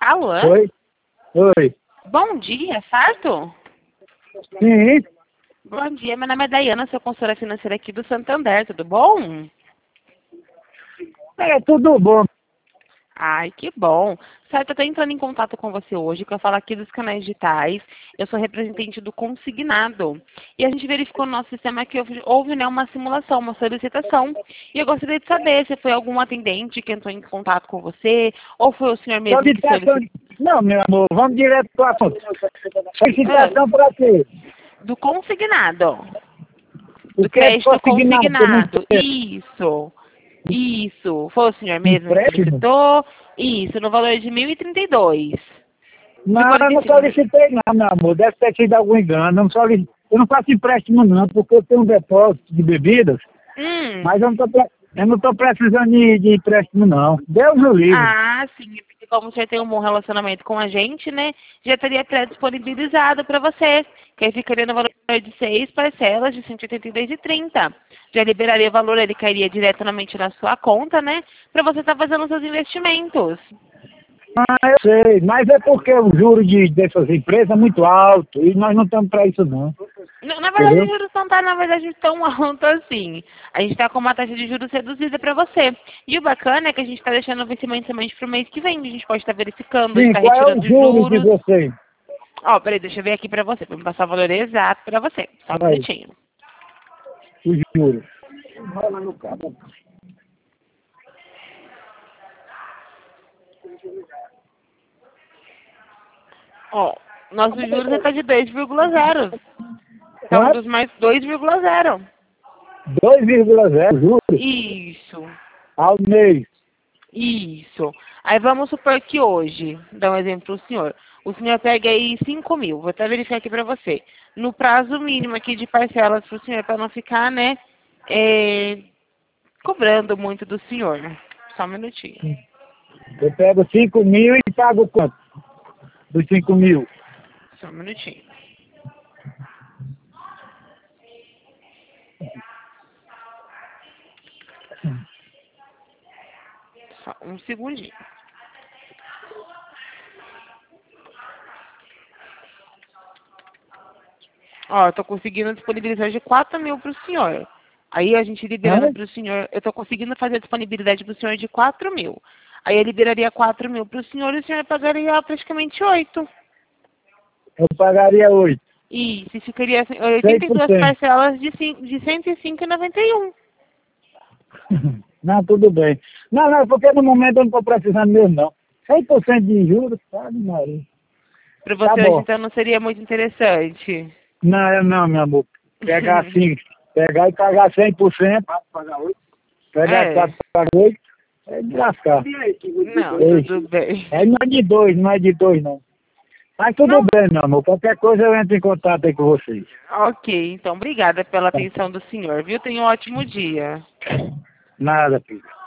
Alô? Oi? Oi. Bom dia, certo? Sim. Bom dia, meu nome é Dayana, sou consultora financeira aqui do Santander, tudo bom? É, tudo bom. Ai, que bom. Certo, eu estou entrando em contato com você hoje, que eu falo aqui dos canais digitais. Eu sou representante do Consignado. E a gente verificou no nosso sistema que houve né, uma simulação, uma solicitação. E eu gostaria de saber se foi algum atendente que entrou em contato com você, ou foi o senhor mesmo que solicitou. Não, meu amor, vamos direto para o assunto. Solicitação para quê? Do Consignado. O Do que é crédito consignado? consignado. Isso. Isso. Foi o senhor mesmo que Empréstimo? solicitou? Isso, no valor de 1.032. Não, eu não 1.045. solicitei não, meu amor. Deve ter sido algum engano. Eu não faço empréstimo não, porque eu tenho um depósito de bebidas, mas eu não estou precisando de empréstimo não. Deus o livre. Ah, sim, porque como você tem um bom relacionamento com a gente, né, já teria pré-disponibilizado para você, que aí ficaria no valor de 6 parcelas de 182,30. Já liberaria o valor, ele cairia diretamente na sua conta, né, para você estar fazendo os seus investimentos. Ah, eu sei, mas é porque o juro dessas empresas é muito alto e nós não estamos para isso não. Na verdade, Entendeu? os juros não tá, na verdade, tão alto assim. A gente está com uma taxa de juros reduzida para você. E o bacana é que a gente está deixando o vencimento somente para o mês que vem. A gente pode estar verificando, Sim, está qual é retirando o os juro de juros. vocês? Ó, peraí, deixa eu ver aqui pra você, pra me passar o valor exato pra você. Só um Aí, minutinho. os juros. Vai lá no cabo. Ó, nossos juros é de 2,0. É um Quanto? dos mais 2,0. 2,0 juros Isso, ao mês. isso. Aí vamos supor que hoje, dá um exemplo pro senhor. O senhor pega aí 5 mil, vou até verificar aqui pra você. No prazo mínimo aqui de parcelas pro senhor, pra não ficar, né, cobrando muito do senhor. Só um minutinho. Eu pego 5 mil e pago quanto? Dos 5 mil. Só um minutinho. Só um segundinho. Ó, eu tô conseguindo disponibilizar de 4 mil pro senhor. Aí a gente liberando Hã? pro senhor, eu tô conseguindo fazer a disponibilidade pro senhor de 4 mil. Aí eu liberaria 4 mil pro senhor e o senhor pagaria praticamente 8. Eu pagaria 8. E se ficaria assim, 82 100%. parcelas de 105,91. Não, tudo bem. Não, porque no momento eu não estou precisando mesmo, não. 100% de juros, sabe, Maria? Pra Tá você hoje, bom. então, não seria muito interessante. Não, meu amor. Pegar assim, pegar e pagar 100%. Pegar É. 4 para 8, é de lascar. Não, Ei, tudo bem. não é de 2, não é de 2, não. Mas tudo Não. bem, meu amor. Qualquer coisa eu entro em contato aí com vocês. Ok, então, obrigada pela Tá. atenção do senhor, viu? Tenha um ótimo dia. Nada, filho.